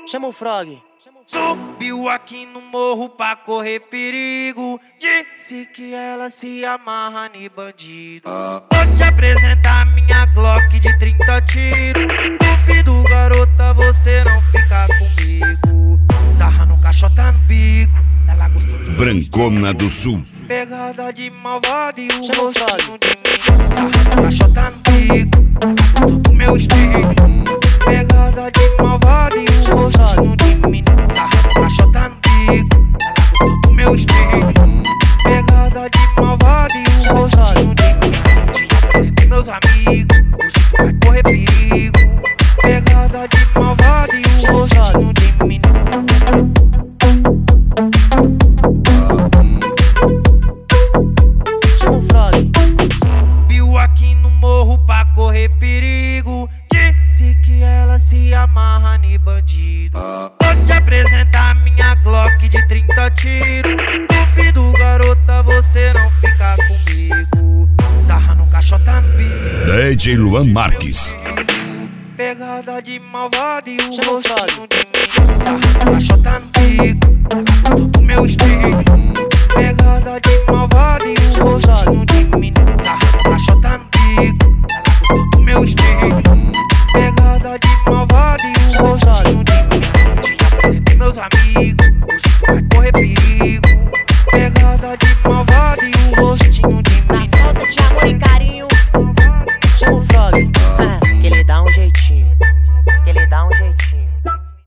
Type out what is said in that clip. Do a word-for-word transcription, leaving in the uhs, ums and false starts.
Chama o Frog. Subiu aqui no morro pra correr perigo. Disse que ela se amarra em bandido. Vou te apresentar minha Glock de trinta tiros. Duvido, garota, você não ficar comigo. Sarra no caixota no bico. Ela gostou do Brancona do Sul. Pegada de malvado e o Chama o rostinho Frog. de mim. Sarra no caixota no bico. Ela gostou do meu estilo. Pegada de malvado e o Chama o rostinho de mim. Sarra no caixota no bico. Ela gostou do meu estilo. Pegada de malvado e o Chama o rostinho de mim. Te apresentei meus amigos. Hoje tu vai correr perigo. Pegada de malvado e o Chama o rostinho de mim. Chama o Frog. Subiu aqui no morro pra correr perigo. Disse que ela se amarra em bandido. Vou te apresentar minha Glock de trinta tiros. Duvido, garota, você não ficar comigo. Sarra no caixota no bico. D J Luan Marques. Pegada de malvado e o Chama o rostinho Frog. de mim. Sarra no caixota no bico. Ela gostou do meu estilo. Pegada de malvado e o Chama o rostinho de mim. Sarra no caixota no bico. Ela gostou do meu estilo. Pegada de malvado e o Chama o rostinho de mim. Te apresentei meus amigos. Hoje tu vai correr perigo.